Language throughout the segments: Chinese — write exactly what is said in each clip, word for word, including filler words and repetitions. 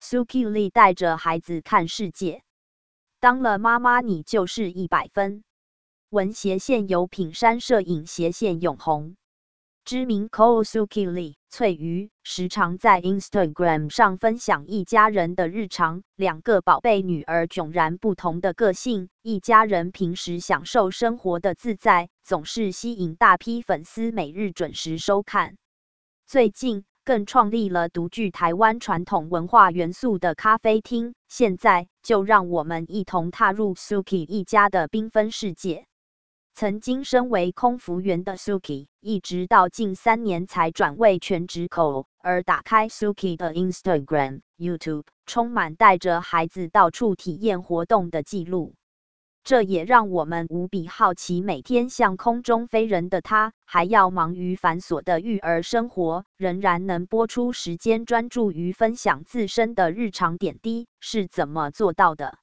Suki Lee 带着孩子看世界，当了妈妈你就是一百分。文斜线由品山摄影斜线永红。知名 Ko Suki Lee 翠瑜时常在 Instagram 上分享一家人的日常，两个宝贝女儿迥然不同的个性，一家人平时享受生活的自在，总是吸引大批粉丝每日准时收看。最近更创立了独具台湾传统文化元素的咖啡厅，现在就让我们一同踏入 Suki 一家的缤纷世界。曾经身为空服员的 Suki， 一直到近三年才转为全职 Ko， 而打开 Suki 的 Instagram、YouTube， 充满带着孩子到处体验活动的记录。这也让我们无比好奇，每天像空中飞人的她，还要忙于繁琐的育儿生活，仍然能拨出时间专注于分享自身的日常点滴，是怎么做到的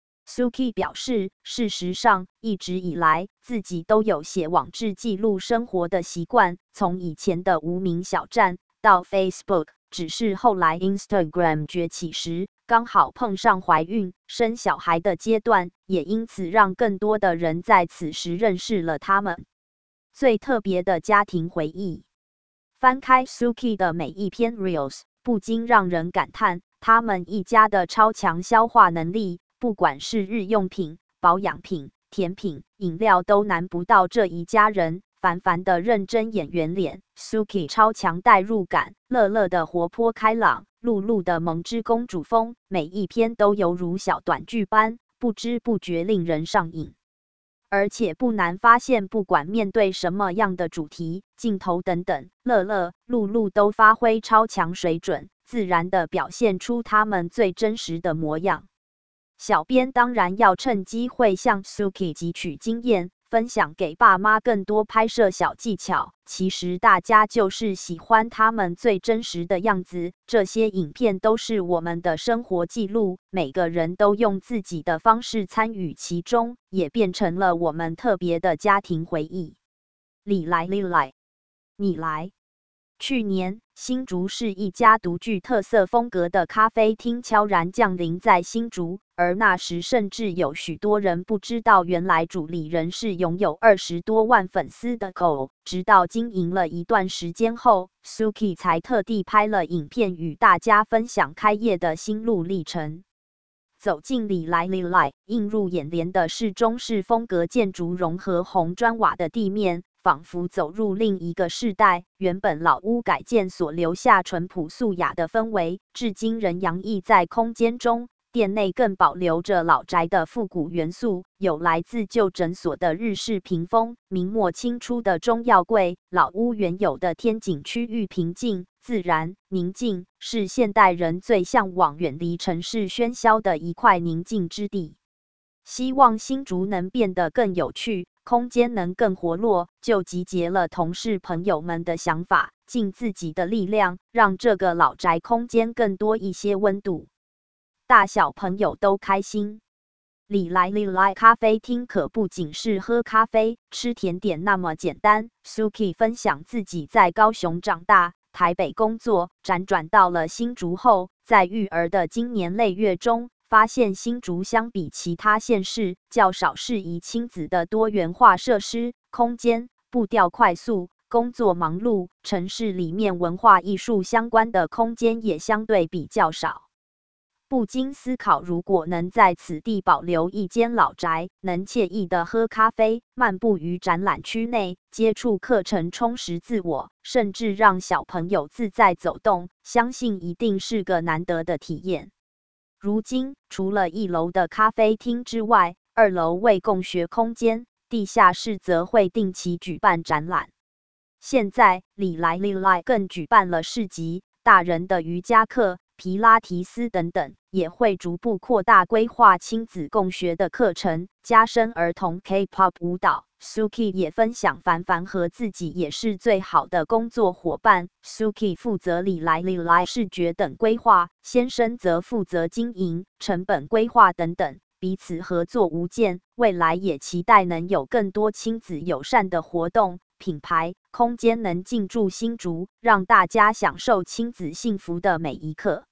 ？Suki 表示，事实上，一直以来自己都有写网志记录生活的习惯，从以前的无名小站到 Facebook， 只是后来 Instagram 崛起时，刚好碰上怀孕、生小孩的阶段，也因此让更多的人在此时认识了他们。最特别的家庭回忆，翻开 Suki 的每一篇 Reels， 不禁让人感叹，他们一家的超强消化能力。不管是日用品、保养品、甜品、饮料，都难不到这一家人。凡凡的认真演员脸 ，Suki 超强代入感，乐乐的活泼开朗，露露的萌之公主风，每一篇都犹如小短剧般，不知不觉令人上瘾。而且不难发现，不管面对什么样的主题、镜头等等，乐乐、露露都发挥超强水准，自然地表现出他们最真实的模样。小编当然要趁机会向 Suki 汲取经验，分享给爸妈更多拍摄小技巧。其实大家就是喜欢他们最真实的样子，这些影片都是我们的生活记录，每个人都用自己的方式参与其中，也变成了我们特别的家庭回忆。你来，你来，你来。去年，新竹市一家独具特色风格的咖啡厅悄然降临在新竹，而那时甚至有许多人不知道，原来主理人是拥有二十多万粉丝的 Ko。直到经营了一段时间后 ，Suki 才特地拍了影片与大家分享开业的心路历程。走进里来里来，映入眼帘的是中式风格建筑融合红砖瓦的地面，仿佛走入另一个世代。原本老屋改建所留下淳朴素雅的氛围，至今仍洋溢在空间中。店内更保留着老宅的复古元素，有来自旧诊所的日式屏风，明末清初的中药柜，老屋原有的天井区域平静、自然、宁静，是现代人最向往远离城市喧嚣的一块宁静之地。希望新竹能变得更有趣，空间能更活络，就集结了同事朋友们的想法，尽自己的力量，让这个老宅空间更多一些温度。大小朋友都开心。里来里来咖啡厅可不仅是喝咖啡、吃甜点那么简单。Suki 分享自己在高雄长大、台北工作，辗转到了新竹后，在育儿的经年累月中，发现新竹相比其他县市较少适宜亲子的多元化设施空间，步调快速，工作忙碌，城市里面文化艺术相关的空间也相对比较少。不禁思考，如果能在此地保留一间老宅，能惬意的喝咖啡、漫步于展览区内，接触课程充实自我，甚至让小朋友自在走动，相信一定是个难得的体验。如今，除了一楼的咖啡厅之外，二楼为共学空间，地下室则会定期举办展览。现在，里来里来更举办了市集，大人的瑜伽课、皮拉提斯等等，也会逐步扩大规划亲子共学的课程，加深儿童 K-pop 舞蹈。Suki 也分享，凡凡和自己也是最好的工作伙伴。Suki 负责里来里来视觉等规划，先生则负责经营、成本规划等等，彼此合作无间。未来也期待能有更多亲子友善的活动。品牌空间能进驻新竹，让大家享受亲子幸福的每一刻。